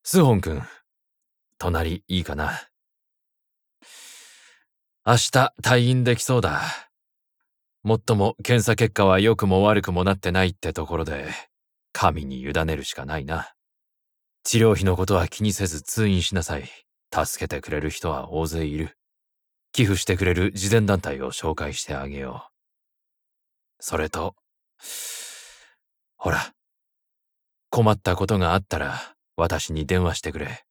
スホン君、隣いいかな。明日退院できそうだ。もっとも検査結果は良くも悪くもなってないってところで、神に委ねるしかないな。治療費のことは気にせず通院しなさい。助けてくれる人は大勢いる。寄付してくれる慈善団体を紹介してあげよう。それと、ほら、困ったことがあったら私に電話してくれ。